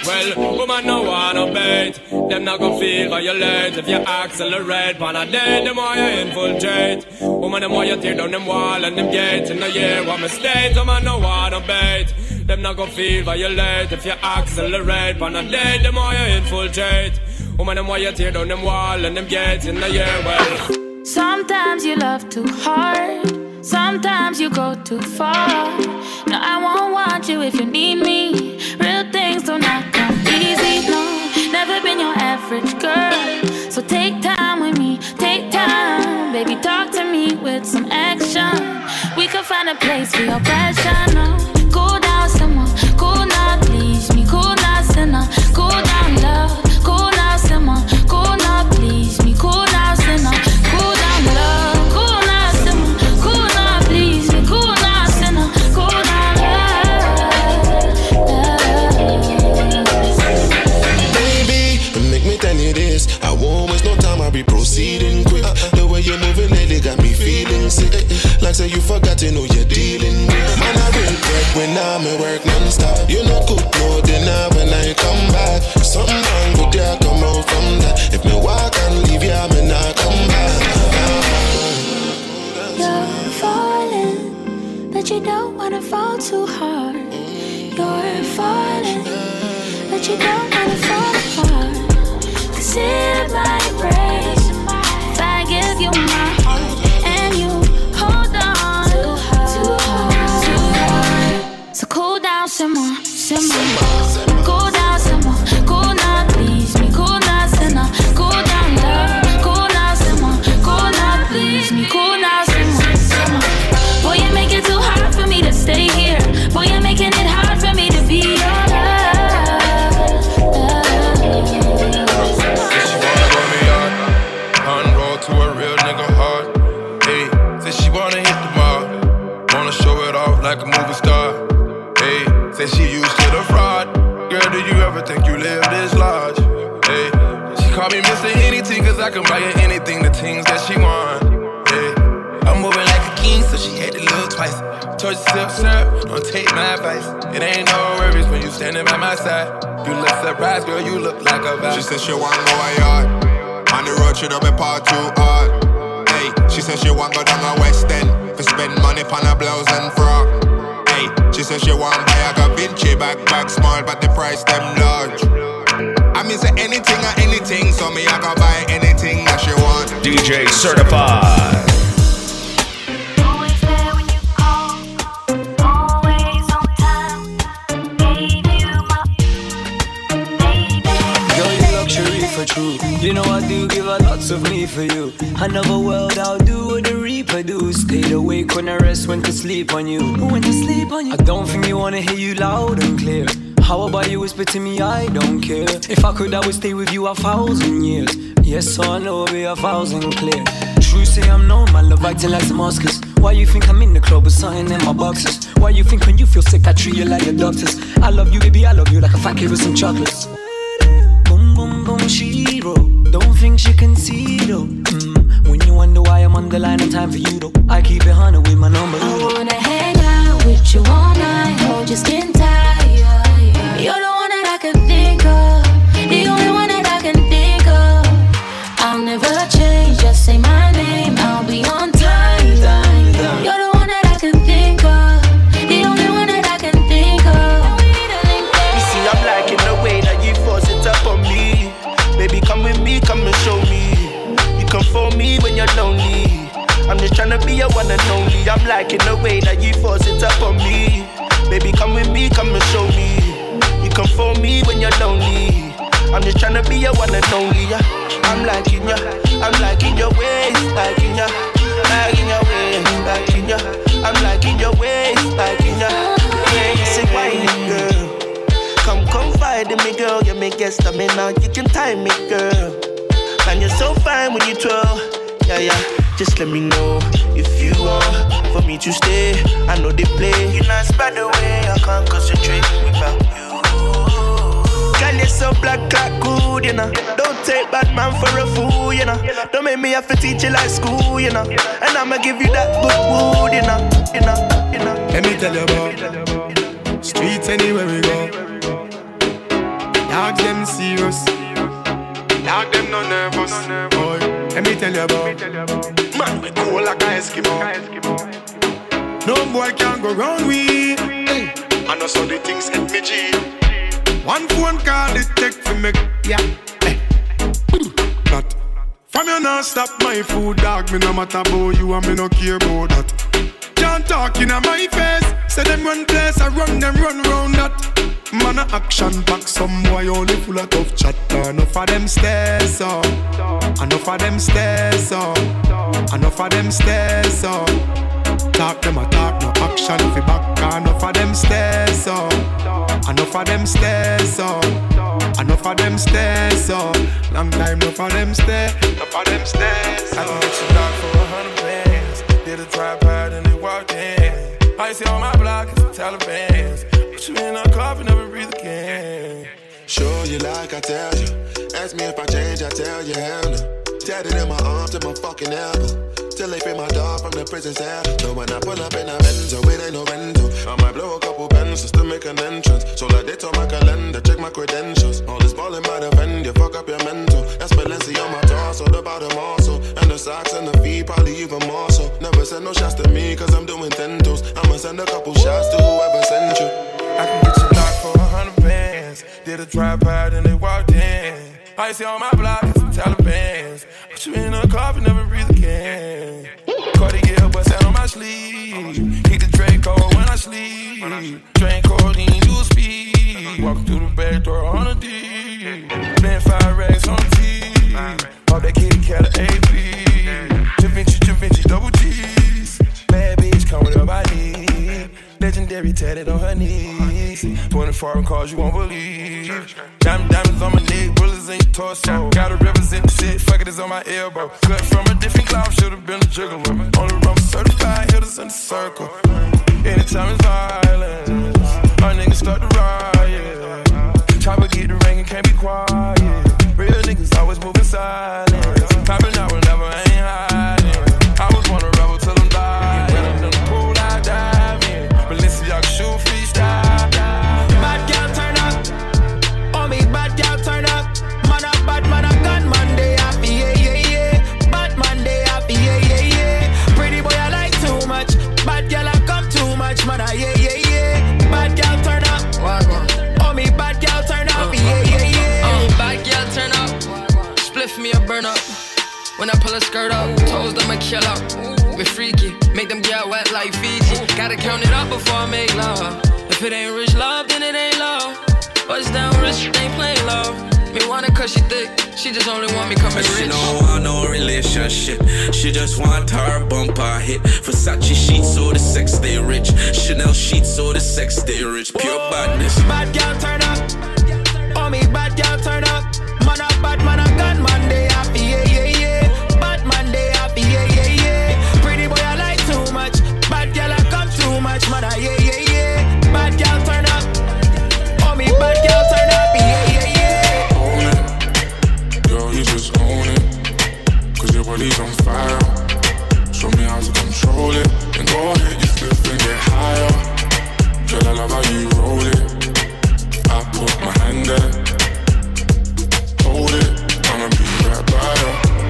Well, woman no wanna bait. Them not gon' feel violate if you accelerate. Pan a day, them why you infiltrate. Woman, them why you tear down them wall and them gates. In the year, what mistake, woman no wanna bait. Them not gon' feel violate if you accelerate. Pan a day, them why you infiltrate. Woman, them why you tear down them wall and them gates. In the year, well. Sometimes you love too hard. Sometimes you go too far. No, I won't want you if you need me. Real things do not come easy, no. Never been your average girl. So take time with me, take time. Baby, talk to me with some action. We can find a place for your passion, no. Cool down some more, cool now, please me. Cool now, sinner, cool down, love. Cool now, simmer, cool now, please me. Cool now, sinner, cool down, love. I won't waste no time, I'll be proceeding quick. The way you're moving lately got me feeling sick. Like say you forgot to know you're dealing with. Man, I will break when I'm at work non-stop. You know cook no dinner when I come back. Something wrong with you, I come out from that. If me walk and leave you, I may not come back. You're falling, but you don't wanna fall too hard. You're falling, but you don't wanna fall apart. It might break if I give you my heart and you hold on too hard. So cool down some more, cool down some more, cool now, please me, cool now, sinner, cool down, love, cool now some more, cool now, please me, cool now some more. Boy, you make it too hard for me to stay here. Boy, you're making it hard for me to be your love. To a real nigga heart. Hey, say she wanna hit the mall, wanna show it off like a movie star. Hey, say she used to the fraud. Girl, do you ever think you live this large? Hey, she call me Mr. Anything, cause I can buy her anything, the things that she want. Hey, I'm moving like a king, so she had to look twice. Told you sip, don't take my advice. It ain't no worries when you standing by my side. You look surprised, girl, you look like a vibe. She said she wanna go a yard. On the road, she don't be part too hard. Hey, she said she want go down a West End for spend money on a blouse and frock. Hey, she said she want buy a Da Vinci bag small, but the price them large. I mean say anything or anything, so me I go buy anything that she want. DJ Certified. True. You know I do give a lots of me for you. Another world I'll do what the Reaper do. Stayed awake when I rest, went to sleep on you. Went to sleep on you. I don't think you wanna hear you loud and clear. How about you whisper to me, I don't care. If I could, I would stay with you 1,000 years. Yes, so I know it'll be 1,000 clear. True say I'm known, my love acting like Damascus. Why you think I'm in the club with something in my boxes? Why you think when you feel sick I treat you like the doctors? I love you, baby, I love you like a fat kid with some chocolates. She wrote, don't think she can see though. When you wonder why I'm on the line in time for you though, I keep it 100 with my number. I wanna hang out with you all night, hold your skin tight. You're the one that I can think of, the only one that I can think of. I'll never change, just say my name, I'll be on time. You're the one that I can think of, the only one that I can think of. You see, I'm liking the way that you force it up on me. Baby, come with me, come and show me. You come for me when you're lonely. I'm just tryna be your one and only. I'm liking the way that you force it up on me. Baby, come with me, come and show me. You come for me when you're lonely. I'm just tryna be your one and only. I'm liking ya, I'm liking your ways, liking ya, liking your ways, liking ya. I'm liking your ways, liking ya. Yeah, you say whining, girl. Come confide in me, girl. You make guess stamina. You can time me, girl. Man, you're so fine when you twirl. Yeah, yeah. Just let me know if you want for me to stay. I know they play. You're not by the way. I can't concentrate without you. Girl, you're so black, like good, you know. Don't take bad man for a fool, you know. Don't make me have to teach you like school, you know. And I'ma give you that good wood, you know. Let me tell you about streets anywhere we go. man serious. Dog them no nervous. Boy, let me tell you about man, we cool like a Eskimo. No boy can go round we. I know so the things hit me G. One phone call it take for me. Yeah. That from you not stop my food, dog. Me no matter about you and me no care about that. Can't talk in my face. Say them run place, I run them run round that. Man a action back, some boy only full of tough chat. Enough of them stairs up, enough of them stairs up, enough of them stairs up. Talk them a talk, no action fi back. Enough of them stairs up, enough of them stairs up, enough of them stairs up. Long time enough of them stairs, enough of them stairs up. I can get you down for 100 bands. Did a tripod and they walked in. I see on my block is the Taliban's. Put you in a coffin, never breathe again. Show you like I tell you. Ask me if I change, I tell you hell no. Tatted in my arm to my fucking elbow. Till they free my dog from the prison cell. So when I pull up in a Benzo, it ain't no rental. I might blow a couple pencils to make an entrance. So like they told my calendar, check my credentials. All this ballin' might offend you, fuck up your mental. That's Balenci on my torso, the bottom also. And the socks and the feet, probably even more so. Never send no shots to me, cause I'm doing tentos. I'ma send a couple shots to whoever sent you. I can get you locked for 100 bands. Did a tripod and they walked in. I see on my block is the Taliban's. Put you in a coffin, never breathe again. Cartier bust out on my sleeve. Hit the Draco when I sleep. Drink codeine, do speed. Walking through the back door on a D. Playing 5 racks on the T. All that kitty cat of AP. Da Vinci, double G's. Bad bitch, come with her body. Legendary tatted on her knees. 20 foreign cars you won't believe. Diamonds on my neck, bullets in your torso. Gotta represent the shit, fuck it is on my elbow. Cut from a different cloth, should've been a gigolo. On the run, certified, hitters in the circle. Anytime it's violence, our niggas start to riot. Chopper get the ring and can't be quiet. Real niggas always moving silent. Popping out whenever I ain't hiding. I was wanna rebel till I'm dying. When I'm in the pool, I dive in. Balenciaga shoe freestyle. Bad girl turn up. Oh me, bad girl turn up. Man a bad man a gun man they happy, yeah, yeah, yeah. Bad man they happy, yeah, yeah, yeah. Pretty boy I like too much. Bad girl I come too much, man a yeah, yeah, yeah. Bad girl turn up. Oh me, bad girl turn up, yeah, yeah, yeah. Bad girl turn up. Spliff me a burn up. When I pull a skirt up, toes them a kill up. We freaky, make them get wet like Fiji. Gotta count it up before I make love. If it ain't rich love, then it ain't love. Bust down rich, ain't plain love. Me want it cause she thick, she just only want me coming rich. She don't want no relationship, she just want her bumper hit. Versace sheets so the sex stay rich, Chanel sheets so the sex stay rich. Pure badness. Bad girl turn up, oh me bad girl turn up. Man a bad man a gun man they happy, yeah, yeah, yeah. Bad man they happy, yeah, yeah, yeah. Pretty boy I like too much, bad girl I come too much, man a yeah, yeah, yeah. Bad girl turn up, oh me bad girl turn up, yeah, yeah, yeah. Own it, girl you just own it. Cause your body's on fire. Show me how to control it. And go ahead, you flip and get higher. Girl I love how you roll it. I put my hand there. Hold it, I'ma be right by you.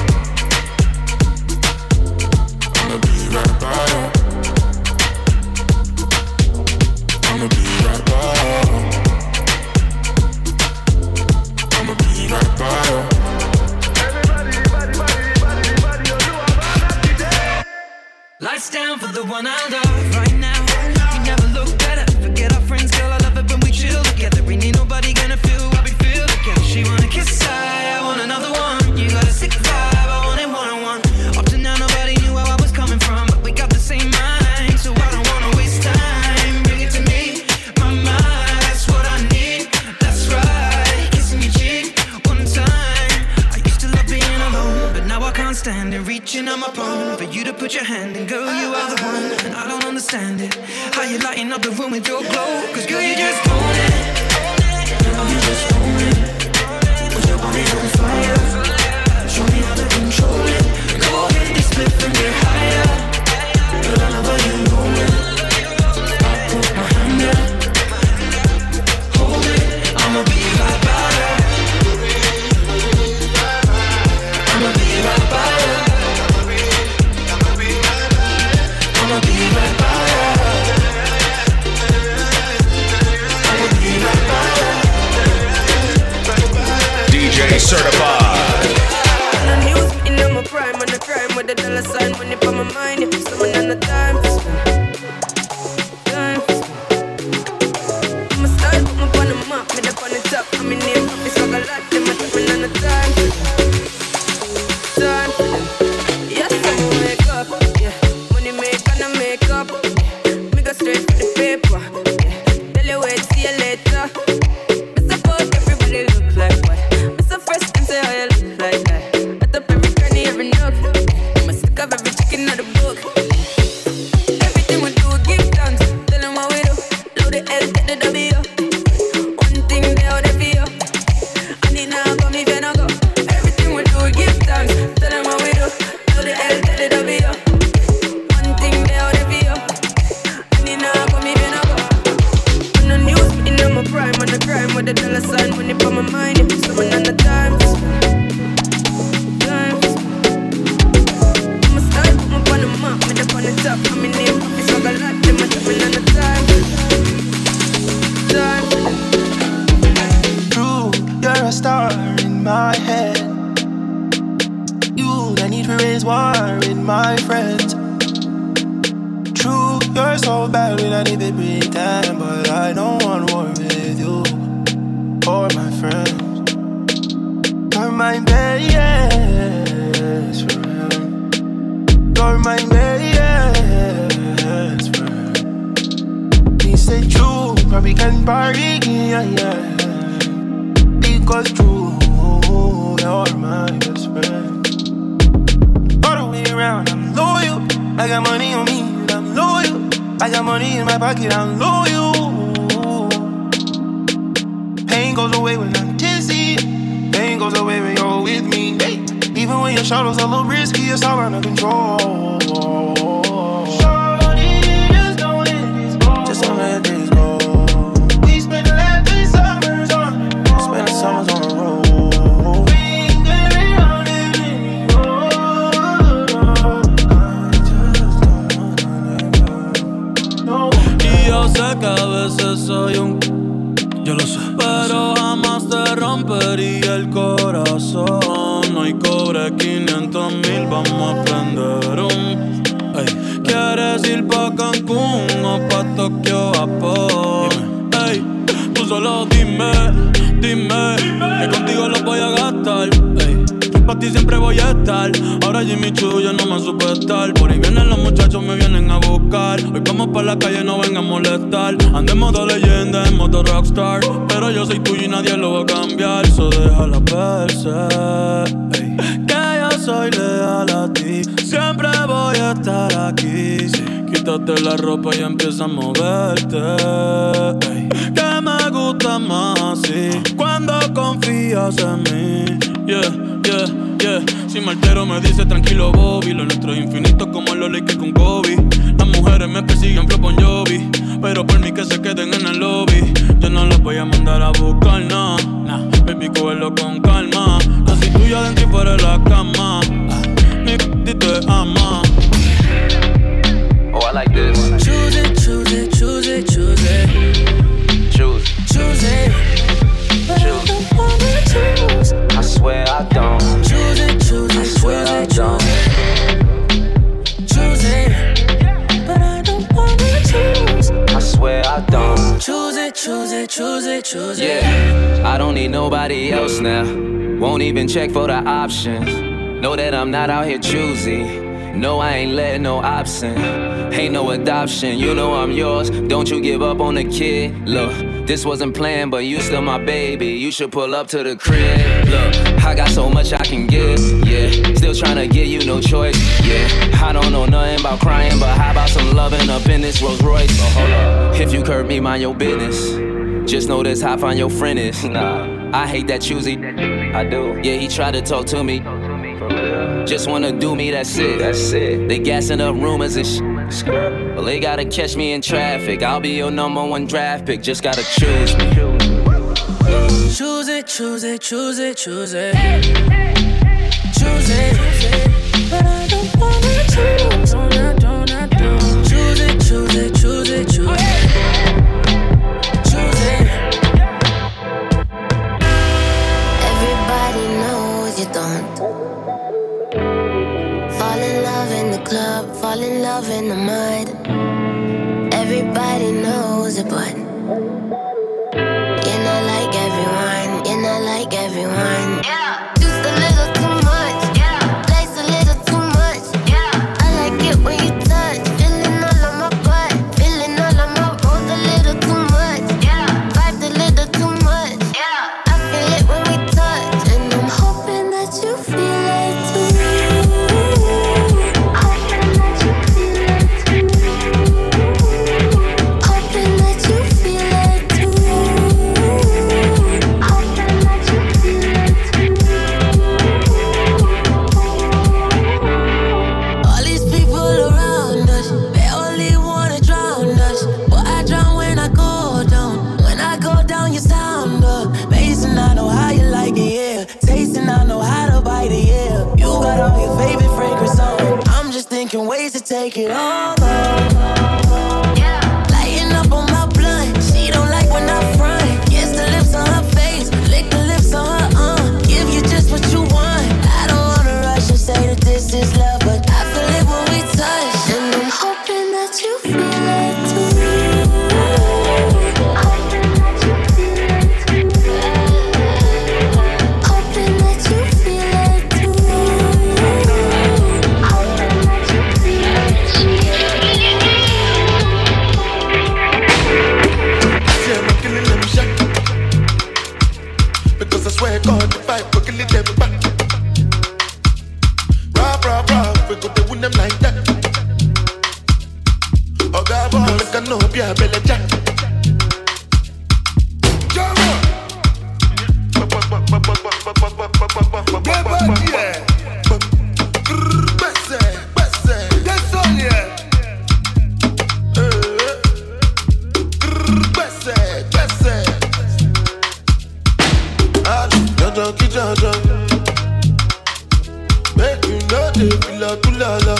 I'ma be right by you. I'ma be right by you. I'ma be right by you. Lights down for the one I love right now. You never look better. Forget our friends, girl. I love it when we chill together. We ain't nobody gonna feel what we feel together. She wanna kiss, I want another one. You got a sick vibe, I want it one-on-one. Up to now, nobody knew where I was coming from, but we got the same mind, so I don't wanna waste time. Bring it to me, my mind, that's what I need. That's right, kissing your cheek one time. I used to love being alone, but now I can't stand it. Reaching on my phone for you to put your hand in, girl, you are the one, and I don't understand it. How you lighting up the room with your glow? Cause girl, you just own it. You just own it. With your body on fire. Show me how to control it. Go ahead, you split and get higher. Girl, I love how you roll it. I put my hand there. Hold it, I'ma be right by you. certified. On the news, in my prime, on the crime with the dollar sign, money for my mind. If someone on the time for spend, time for spend. I'ma start, put me on the map, me up on the top. I'm in name, it's like a lot, them a tapping on the time for them. Time for them. Yes, I'ma wake up, yeah. Money make and I make up, yeah. Me go straight for the paper, yeah. Tell you wait, see you later. It's about everybody look like what? It's the first time say how you look like that. At up every cranny, every nook. I'ma stick up every chicken out the book. Everything we do, give thanks. Tell them what we do. Load the L, take the W. One thing they out there for you. I need now come if you no go. Everything we do, give thanks. Tell them what we do. Load the L, take the W. One thing they out there for you. I need now come if you no go. On the news, in my prime, on the crime with the dollar sign, money for my mind. If someone on the time for spend, time for spend. I'ma start, put me on the map, me up on the top. I'm in name, it's like a lot, them a tapping on the time. Time for them. True, you're a star in my head. You that need to raise war in my friends. True, you're so bad when I need to pretend, but I don't want war with you or my friends. You're my best friend. You're my best friend. Me say true, probably can party, yeah. Because true, you're my best friend. All the way around, I'm loyal. I got money on me, and I'm loyal. I got money in my pocket, I'm loyal. Pain goes away when I'm dizzy. Pain goes away when you're with me. Hey. Even when your shadows a little risky, it's all under control. Shorty, just don't let this go. Just don't let this go. We spent the last 3 summers on the road. Spent the summers on the road. We ain't getting on it anymore. Y yo sé que a veces soy un... Yo lo sé. Pero jamás te rompería el corazón. No hay cobre 500,000, vamos a prender un... Ey. ¿Quieres ir pa' Cancún o pa' Tokio, Japón? Ey, tú solo dime, que contigo lo voy a gastar. Ey, pa' ti siempre voy a estar. Ahora Jimmy Choo ya no me supe estar. Por ahí vienen los muchachos, me vienen a buscar. Hoy vamos pa' la calle, no vengan a molestar. Ando en modo leyenda, en modo rockstar. Pero yo soy tuyo y nadie lo va a cambiar. So déjala verse, ey. Que yo soy leal a ti. Siempre voy a estar aquí, sí. Quítate la ropa y empieza a moverte, ey. Que me gusta más así cuando confías en mí. Yeah. Si me altero me dice tranquilo Bobby. Lo nuestro es infinito como los Lakers con Kobe. Las mujeres me persiguen flow Bon Jovi, pero por mí que se queden en el lobby. Yo no las voy a mandar a buscar, nah. Baby, cógelo con calma. Yo soy tuya dentro y fuera de la cama. Mi p*** te ama. Oh, I like this. Choose it, choose it, choose it, choose it. Choose. Choose it. But I don't wanna choose. I swear I don't. Choose it, choose it, choose it, choose it. Choose it. But I don't wanna choose. I swear I don't. Choose it, choose it, choose it, choose it. Yeah, I don't need nobody else now. Won't even check for the options. Know that I'm not out here choosy. No, I ain't letting no option. Ain't no adoption, you know I'm yours. Don't you give up on the kid. Look, this wasn't planned, but you still my baby. You should pull up to the crib. Look, I got so much I can give. Yeah, still tryna give you no choice. Yeah, I don't know nothing about crying, but how about some loving up in this Rolls Royce? So hold up. If you hurt me, mind your business. Just know this how fine your friend is. Nah, I hate that choosy. I do. Yeah, he tried to talk to me. Just wanna do me, that's it. That's it. They gassing up rumors and shit. Well, they gotta catch me in traffic. I'll be your #1 draft pick. Just gotta choose me. Choose it, choose it, choose it, choose it. Choose it. But I don't wanna choose. Choose it, choose it, choose it, choose it. Choose it. Everybody knows love in the mud. Everybody knows it, but you're not like everyone. You're not like everyone. Yeah. Just a little too much. Yeah. Place a little too much. Yeah. I like it when you touch. Feeling all on my butt. Feeling all on my bones. A little too much. Yeah. Vibes a little too much. Yeah. I feel it when we touch, and I'm hoping that you feel it too. Hoping that you feel it too. Hoping that you feel it too. Hoping that you feel it too. All these people around us, they only wanna drown us, but I drown when I go down. When I go down, you sound up. Basin, I know how you like it, yeah. Tasting, I know how to bite it, yeah. You got all your favorite fragrance on. I'm just thinking ways to take it all off. Lighting up on my blunt. She don't like when I front. Kiss the lips on her face, lick the lips on her give you just what you want. I don't wanna rush and say that this is love, but I feel it when we touch, and I'm hoping that you feel it too. Hoping that you feel it too. Hoping that you feel it too. Hoping that you feel it too. Yeah, I'm killing them shot. Because I swear God, the fight, we're killing them back. Rob, we go to win them like that. Oh God, boy, make a no be a belly jack. Make you know they feel like to lala.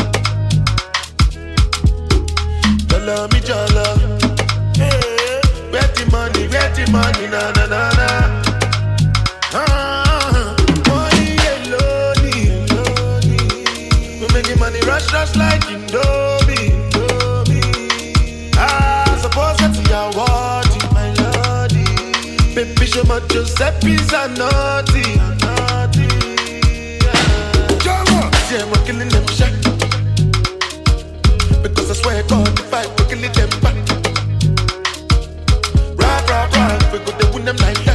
Jala me jala. Where the money, na na na na. Money alone. We making money rush like Indomie. Suppose that's your word, my lordy. Baby, show my Giuseppe Zanotti. Yeah, we're killing them shot. Because I swear God, the fight, we're killing them back. Rock, we go to win them like that.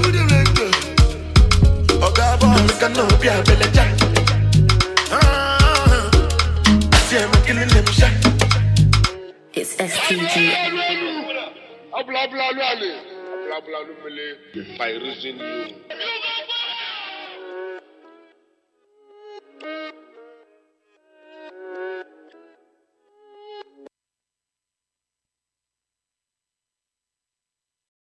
Oh God, boy, make a no be a belly jack. Yeah, we're killing them shot. It's STG. Blah blah blah blah. Blah blah blah. By reason you.